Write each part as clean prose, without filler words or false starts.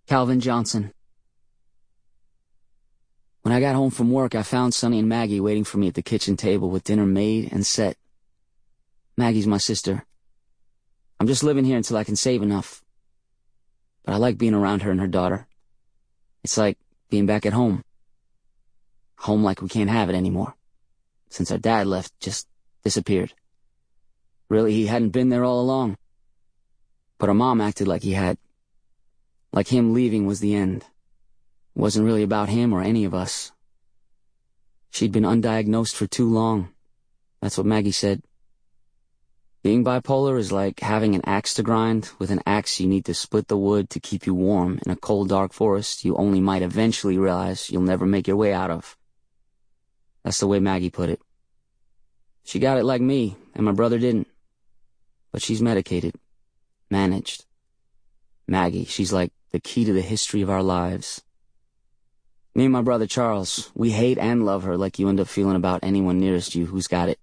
Calvin Johnson. When I got home from work, I found Sonny and Maggie waiting for me at the kitchen table with dinner made and set. Maggie's my sister. I'm just living here until I can save enough. But I like being around her and her daughter. It's like being back at home. Home like we can't have it anymore. Since our dad left, just disappeared. Really, he hadn't been there all along. But our mom acted like he had. Like him leaving was the end. It wasn't really about him or any of us. She'd been undiagnosed for too long. That's what Maggie said. Being bipolar is like having an axe to grind. With an axe, you need to split the wood to keep you warm in a cold, dark forest you only might eventually realize you'll never make your way out of. That's the way Maggie put it. She got it like me, and my brother didn't. But she's medicated. Managed. Maggie, she's like the key to the history of our lives. Me and my brother Charles, we hate and love her like you end up feeling about anyone nearest you who's got it.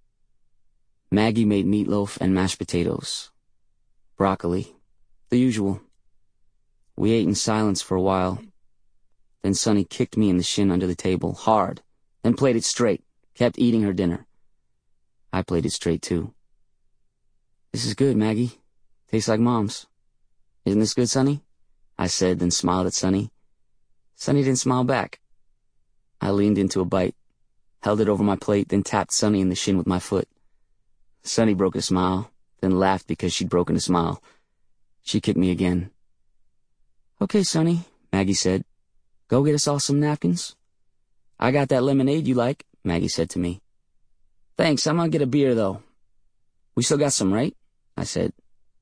Maggie made meatloaf and mashed potatoes. Broccoli. The usual. We ate in silence for a while. Then Sonny kicked me in the shin under the table, hard, then played it straight, kept eating her dinner. I played it straight too. This is good, Maggie. Tastes like Mom's. Isn't this good, Sonny? I said, then smiled at Sonny. Sonny didn't smile back. I leaned into a bite, held it over my plate, then tapped Sonny in the shin with my foot. Sonny broke a smile, then laughed because she'd broken a smile. She kicked me again. Okay, Sonny, Maggie said. Go get us all some napkins. I got that lemonade you like, Maggie said to me. Thanks, I'm gonna get a beer, though. We still got some, right? I said.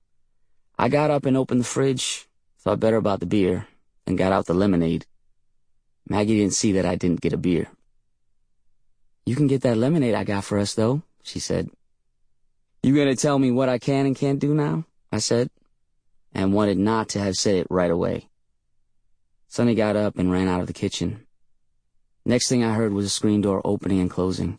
I got up and opened the fridge, thought better about the beer, and got out the lemonade. Maggie didn't see that I didn't get a beer. You can get that lemonade I got for us, though, she said. You gonna tell me what I can and can't do now? I said, and wanted not to have said it right away. Sonny got up and ran out of the kitchen. Next thing I heard was a screen door opening and closing.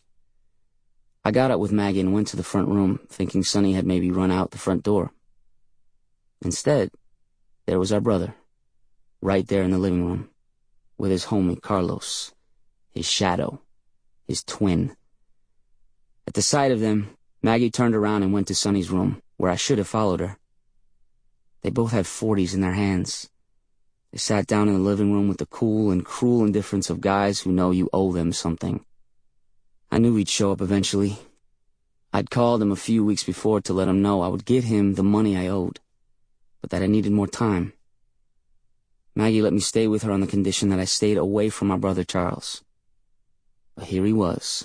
I got up with Maggie and went to the front room, thinking Sonny had maybe run out the front door. Instead, there was our brother, right there in the living room, with his homie Carlos, his shadow, his twin. At the sight of them, Maggie turned around and went to Sonny's room, where I should have followed her. They both had 40s in their hands. They sat down in the living room with the cool and cruel indifference of guys who know you owe them something. I knew he'd show up eventually. I'd called him a few weeks before to let him know I would give him the money I owed, but that I needed more time. Maggie let me stay with her on the condition that I stayed away from my brother Charles. But here he was.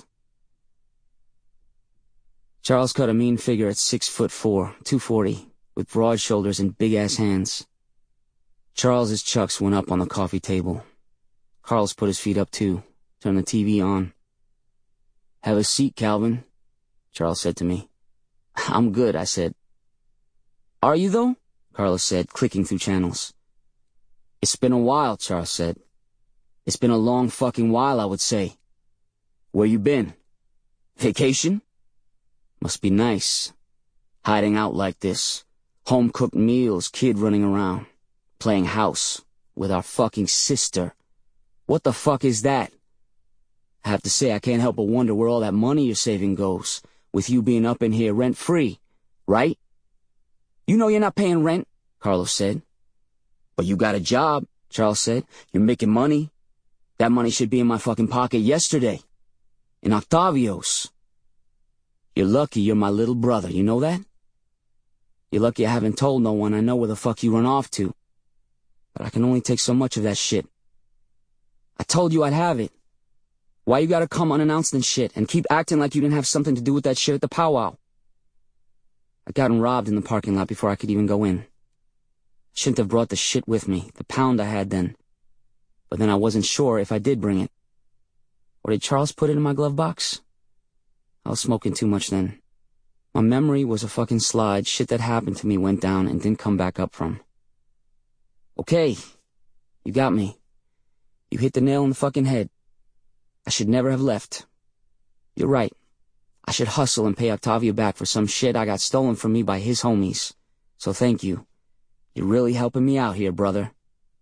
Charles cut a mean figure at 6'4", 240, with broad shoulders and big-ass hands. Charles's chucks went up on the coffee table. Carlos put his feet up too, turned the TV on. Have a seat, Calvin, Charles said to me. I'm good, I said. Are you, though? Carlos said, clicking through channels. It's been a while, Charles said. It's been a long fucking while, I would say. Where you been? Vacation? Must be nice. Hiding out like this. Home-cooked meals, kid running around. Playing house. With our fucking sister. What the fuck is that? I have to say, I can't help but wonder where all that money you're saving goes. With you being up in here rent-free. Right? You know you're not paying rent, Carlos said. But you got a job, Charles said. You're making money. That money should be in my fucking pocket yesterday. In Octavio's. You're lucky you're my little brother, you know that? You're lucky I haven't told no one I know where the fuck you run off to. But I can only take so much of that shit. I told you I'd have it. Why you gotta come unannounced and shit, and keep acting like you didn't have something to do with that shit at the powwow? I'd gotten robbed in the parking lot before I could even go in. Shouldn't have brought the shit with me, the pound I had then. But then I wasn't sure if I did bring it. Or did Charles put it in my glove box? I was smoking too much then. My memory was a fucking slide. Shit that happened to me went down and didn't come back up from. Okay, you got me. You hit the nail on the fucking head. I should never have left. You're right. I should hustle and pay Octavio back for some shit I got stolen from me by his homies. So thank you. You're really helping me out here, brother.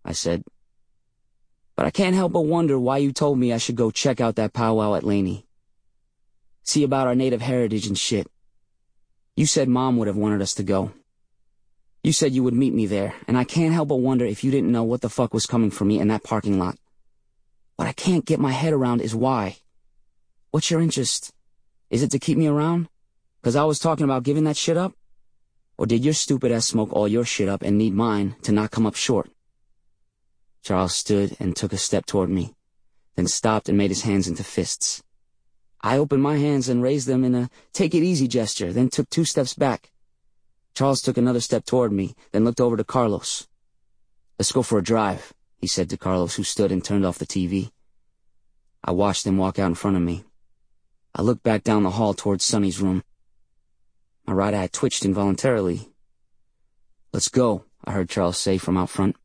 I said. "But I can't help but wonder why you told me I should go check out that powwow at Laney. See about our native heritage and shit. You said Mom would have wanted us to go. You said you would meet me there, and I can't help but wonder if you didn't know what the fuck was coming for me in that parking lot. What I can't get my head around is why. What's your interest? Is it to keep me around? 'Cause I was talking about giving that shit up? Or did your stupid ass smoke all your shit up and need mine to not come up short?" Charles stood and took a step toward me, then stopped and made his hands into fists. I opened my hands and raised them in a take-it-easy gesture, then took 2 steps back. Charles took another step toward me, then looked over to Carlos. "Let's go for a drive," he said to Carlos, who stood and turned off the TV. I watched him walk out in front of me. I looked back down the hall towards Sonny's room. My right eye twitched involuntarily. "Let's go," I heard Charles say from out front.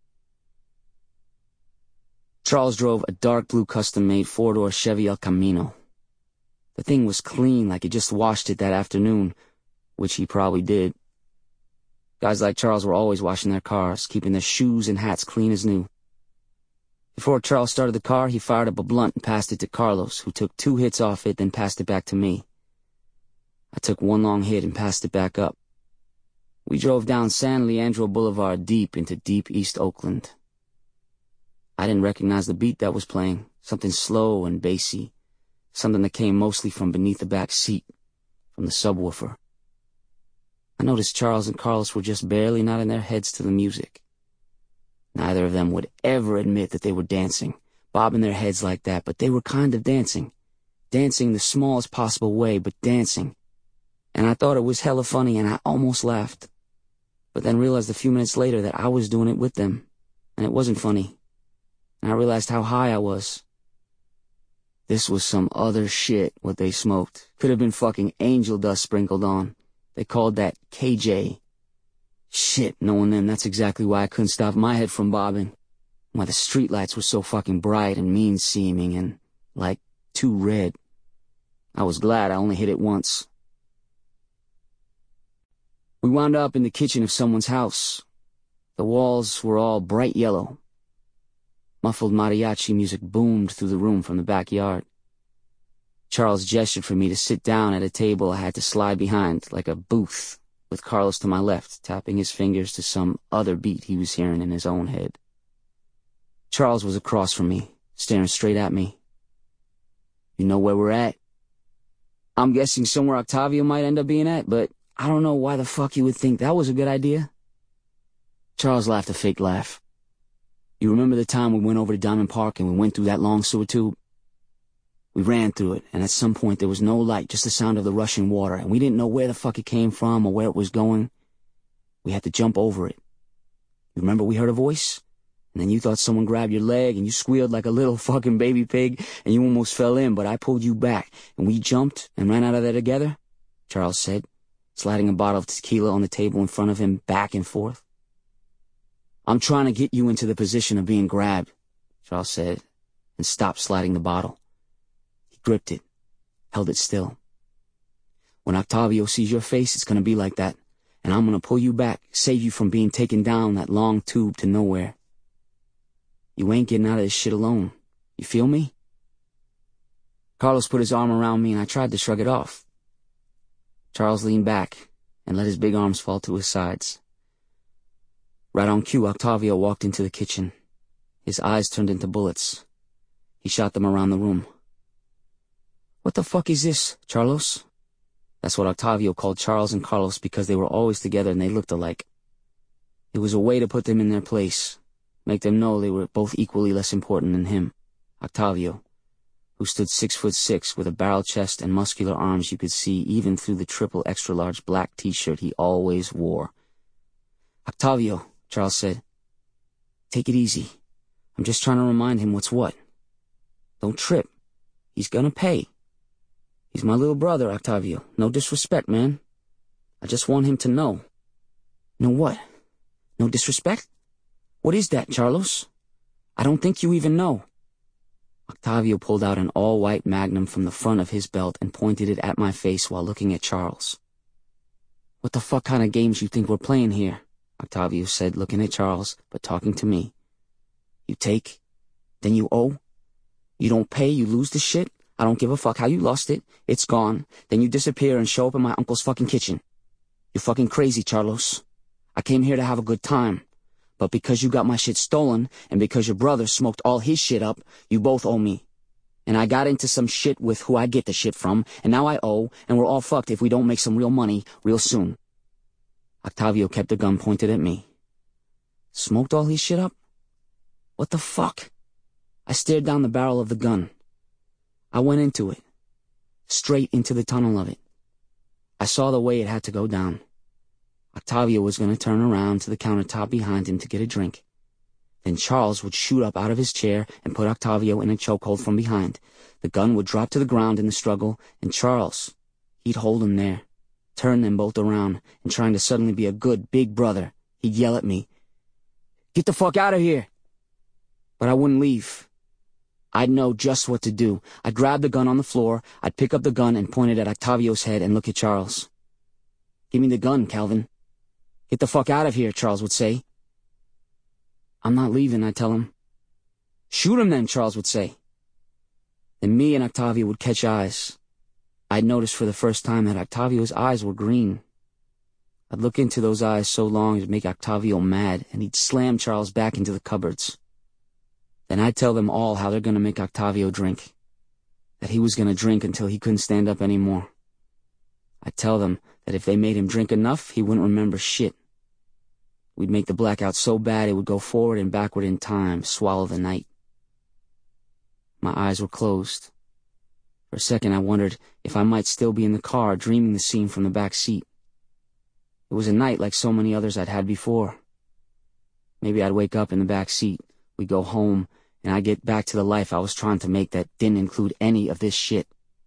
Charles drove a dark blue custom-made 4-door Chevy El Camino. The thing was clean, like he just washed it that afternoon, which he probably did. Guys like Charles were always washing their cars, keeping their shoes and hats clean as new. Before Charles started the car, he fired up a blunt and passed it to Carlos, who took 2 hits off it, then passed it back to me. I took 1 long hit and passed it back up. We drove down San Leandro Boulevard deep into deep East Oakland. I didn't recognize the beat that was playing, something slow and bassy, something that came mostly from beneath the back seat, from the subwoofer. I noticed Charles and Carlos were just barely nodding their heads to the music. Neither of them would ever admit that they were dancing, bobbing their heads like that, but they were kind of dancing. Dancing the smallest possible way, but dancing. And I thought it was hella funny, and I almost laughed. But then realized a few minutes later that I was doing it with them, and it wasn't funny. And I realized how high I was. This was some other shit, what they smoked. Could have been fucking angel dust sprinkled on. They called that KJ. Shit, knowing them, that's exactly why I couldn't stop my head from bobbing. Why the streetlights were so fucking bright and mean-seeming and, like, too red. I was glad I only hit it once. We wound up in the kitchen of someone's house. The walls were all bright yellow. Muffled mariachi music boomed through the room from the backyard. Charles gestured for me to sit down at a table I had to slide behind, like a booth, with Carlos to my left, tapping his fingers to some other beat he was hearing in his own head. Charles was across from me, staring straight at me. "You know where we're at?" "I'm guessing somewhere Octavio might end up being at, but I don't know why the fuck you would think that was a good idea." Charles laughed a fake laugh. "You remember the time we went over to Diamond Park and we went through that long sewer tube? We ran through it, and at some point there was no light, just the sound of the rushing water, and we didn't know where the fuck it came from or where it was going. We had to jump over it. You remember we heard a voice? And then you thought someone grabbed your leg, and you squealed like a little fucking baby pig, and you almost fell in, but I pulled you back, and we jumped and ran out of there together," Charles said, sliding a bottle of tequila on the table in front of him back and forth. "I'm trying to get you into the position of being grabbed," Charles said, and stopped sliding the bottle. He gripped it, held it still. "When Octavio sees your face, it's gonna be like that, and I'm gonna pull you back, save you from being taken down that long tube to nowhere. You ain't getting out of this shit alone. You feel me?" Carlos put his arm around me, and I tried to shrug it off. Charles leaned back and let his big arms fall to his sides. Right on cue, Octavio walked into the kitchen. His eyes turned into bullets. He shot them around the room. "What the fuck is this, Charlos?" That's what Octavio called Charles and Carlos because they were always together and they looked alike. It was a way to put them in their place, make them know they were both equally less important than him, Octavio, who stood 6'6" with a barrel chest and muscular arms you could see even through the triple extra-large black t-shirt he always wore. "Octavio," Charles said, "take it easy. I'm just trying to remind him what's what. Don't trip. He's gonna pay. He's my little brother, Octavio. No disrespect, man. I just want him to know." "Know what? No disrespect? What is that, Charlos? I don't think you even know." Octavio pulled out an all-white Magnum from the front of his belt and pointed it at my face while looking at Charles. "What the fuck kind of games you think we're playing here?" Octavio said, looking at Charles, but talking to me. You take, then you owe. You don't pay, you lose the shit. I don't give a fuck how you lost it. It's gone. Then you disappear and show up in my uncle's fucking kitchen. You're fucking crazy, Charlos. I came here to have a good time. But because you got my shit stolen, and because your brother smoked all his shit up, you both owe me. And I got into some shit with who I get the shit from, and now I owe, and we're all fucked if we don't make some real money real soon. Octavio kept the gun pointed at me. Smoked all his shit up? What the fuck? I stared down the barrel of the gun. I went into it. Straight into the tunnel of it. I saw the way it had to go down. Octavio was going to turn around to the countertop behind him to get a drink. Then Charles would shoot up out of his chair and put Octavio in a chokehold from behind. The gun would drop to the ground in the struggle, and Charles, he'd hold him there, turn them both around, and trying to suddenly be a good big brother, he'd yell at me, "Get the fuck out of here!" But I wouldn't leave. I'd know just what to do. I'd grab the gun on the floor, I'd pick up the gun and point it at Octavio's head and look at Charles. "Give me the gun, Calvin." "Get the fuck out of here," Charles would say. "I'm not leaving," I'd tell him. "Shoot him then," Charles would say. Then me and Octavio would catch eyes. I'd noticed for the first time that Octavio's eyes were green. I'd look into those eyes so long it'd make Octavio mad, and he'd slam Charles back into the cupboards. Then I'd tell them all how they're gonna make Octavio drink. That he was gonna drink until he couldn't stand up anymore. I'd tell them that if they made him drink enough, he wouldn't remember shit. We'd make the blackout so bad it would go forward and backward in time, swallow the night. My eyes were closed. For a second I wondered if I might still be in the car dreaming the scene from the back seat. It was a night like so many others I'd had before. Maybe I'd wake up in the back seat, we'd go home, and I'd get back to the life I was trying to make that didn't include any of this shit.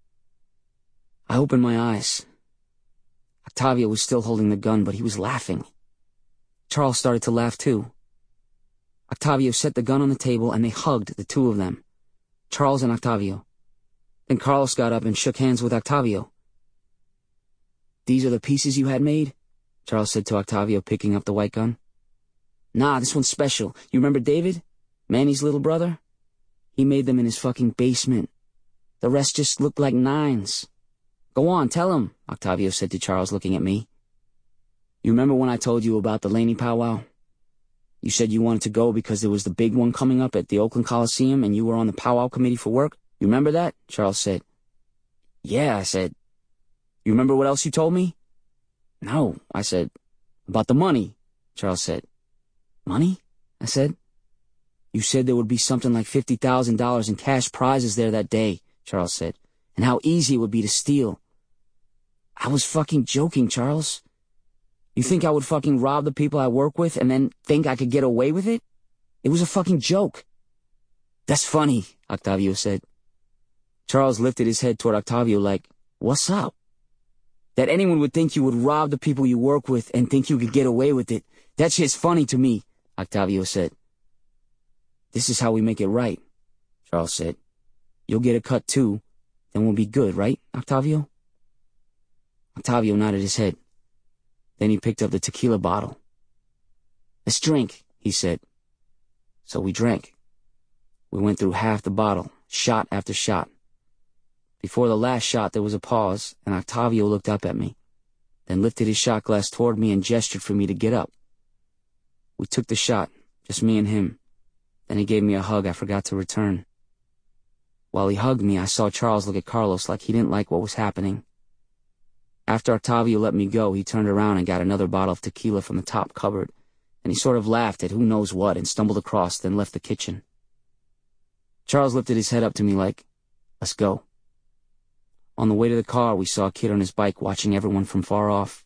I opened my eyes. Octavio was still holding the gun, but he was laughing. Charles started to laugh too. Octavio set the gun on the table and they hugged, the two of them. Charles and Octavio. Then Carlos got up and shook hands with Octavio. "These are the pieces you had made?" Charles said to Octavio, picking up the white gun. "Nah, this one's special. You remember David? Manny's little brother? He made them in his fucking basement. The rest just looked like nines." "Go on, tell him," Octavio said to Charles, looking at me. "You remember when I told you about the Laney powwow? You said you wanted to go because there was the big one coming up at the Oakland Coliseum and you were on the powwow committee for work? You remember that?" Charles said. "Yeah," I said. "You remember what else you told me?" "No," I said. "About the money," Charles said. "Money?" I said. "You said there would be something like $50,000 in cash prizes there that day," Charles said, "and how easy it would be to steal." "I was fucking joking, Charles. You think I would fucking rob the people I work with and then think I could get away with it? It was a fucking joke." "That's funny," Octavio said. Charles lifted his head toward Octavio like, "What's up?" "That anyone would think you would rob the people you work with and think you could get away with it. That shit's funny to me," Octavio said. "This is how we make it right," Charles said. "You'll get a cut too, then we'll be good, right, Octavio?" Octavio nodded his head. Then he picked up the tequila bottle. "Let's drink," he said. So we drank. We went through half the bottle, shot after shot. Before the last shot there was a pause, and Octavio looked up at me, then lifted his shot glass toward me and gestured for me to get up. We took the shot, just me and him. Then he gave me a hug I forgot to return. While he hugged me, I saw Charles look at Carlos like he didn't like what was happening. After Octavio let me go, he turned around and got another bottle of tequila from the top cupboard, and he sort of laughed at who knows what and stumbled across, then left the kitchen. Charles lifted his head up to me like, "Let's go." On the way to the car, we saw a kid on his bike watching everyone from far off.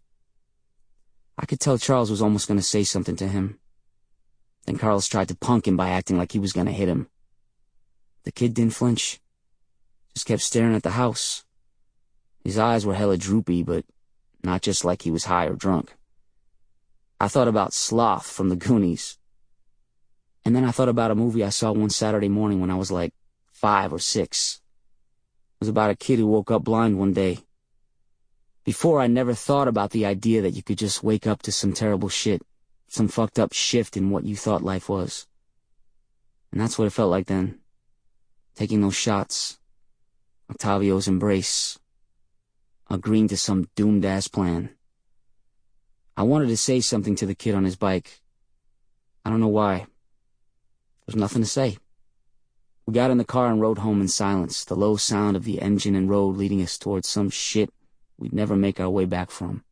I could tell Charles was almost going to say something to him. Then Carlos tried to punk him by acting like he was going to hit him. The kid didn't flinch, just kept staring at the house. His eyes were hella droopy, but not just like he was high or drunk. I thought about Sloth from the Goonies. And then I thought about a movie I saw one Saturday morning when I was like 5 or 6. It was about a kid who woke up blind one day. Before, I never thought about the idea that you could just wake up to some terrible shit, some fucked up shift in what you thought life was. And that's what it felt like then. Taking those shots. Octavio's embrace. Agreeing to some doomed-ass plan. I wanted to say something to the kid on his bike. I don't know why. There's nothing to say. We got in the car and rode home in silence, the low sound of the engine and road leading us towards some shit we'd never make our way back from.